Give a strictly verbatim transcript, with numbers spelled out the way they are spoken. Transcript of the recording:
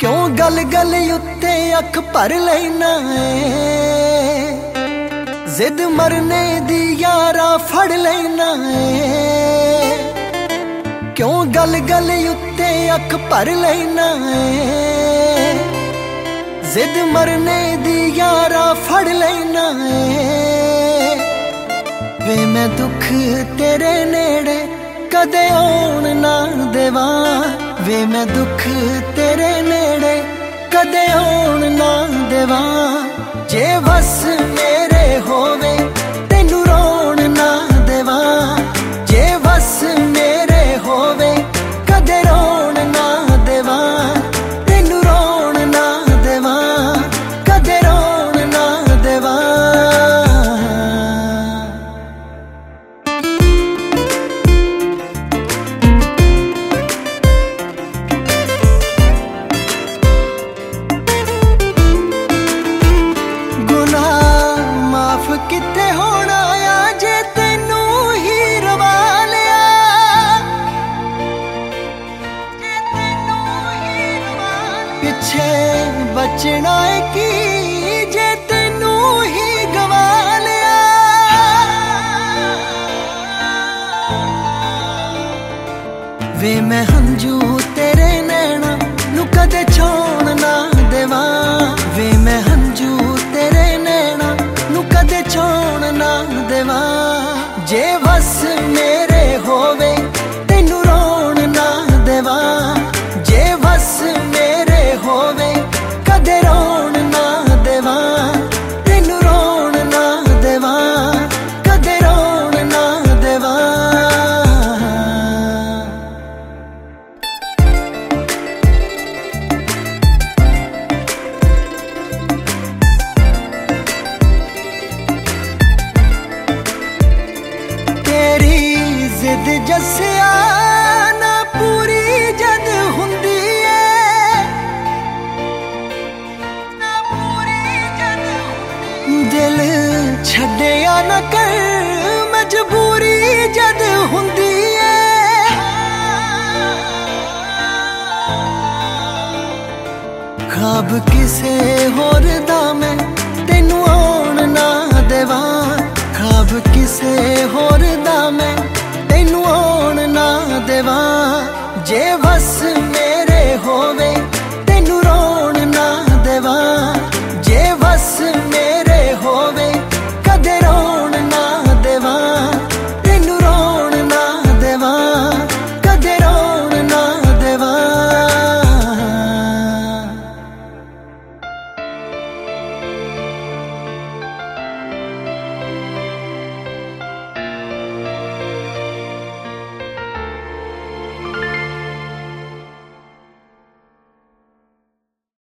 क्यों गल गल उत्ते अख भर लेना है, जिद मरने दी यारा फड़ लेना है। क्यों गल गल उत्ते अख भर लेना है, जिद मरने दी यारा फड़ लेना है। वे मैं दुख तेरे नेड़े कदे आउण ना देवा, वे मैं दुख तेरे नेड़े कदे आउण ना देवा। जे बस मेरे होवे तेनू रोण ना देवा, जे बस मेरे होवे कदे रोण ना देवा, तेनू रोण ना देवा, कदे रोण ना देवा। किथे होना आ जे तेनू ही रवा लिया, जे तेनू ही रवा लिया। पिछे बचना है की जे तेनू ही गवा लिया। वे मैं हंजू तेरे नैना नू कदे छोड़ ना देवा, वे मैं हंजू तेरे नैना नू कदे छोड़ ना देवा। जे बस मेरे होवे तेनू रोण ना देवा, जे बस मेरे होवे कदे रोण ना देवा, तेनू रोण ना देवा, कदे रोण ना देवा। जिद जसिया ना पूरी जद हुंदी है, ना पूरी जद दिल छड्डिया ना कर मजबूरी जद हुंदी है। ख्वाब किसे होर दा मैं तेनू आउण ना देवा, ख्वाब किसे